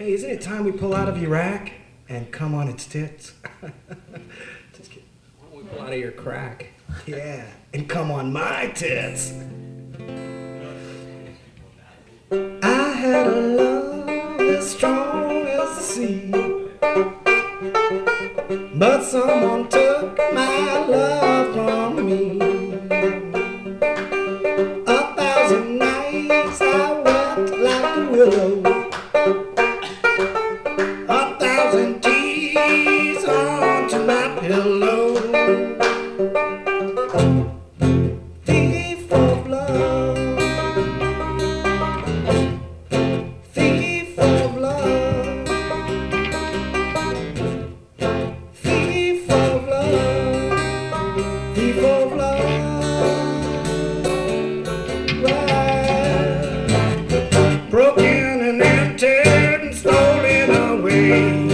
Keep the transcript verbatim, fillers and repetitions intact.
Hey, isn't it time we pull out of Iraq and come on its tits? Just kidding. Why don't we pull out of your crack? Yeah, and come on my tits. I had a love as strong as the sea, but someone took my love from me. A thousand nights I wept like a willow, a thousand tears onto my pillow. Thief of love, thief of love, thief of love, thief of love. Right. Broken and entered and stolen away.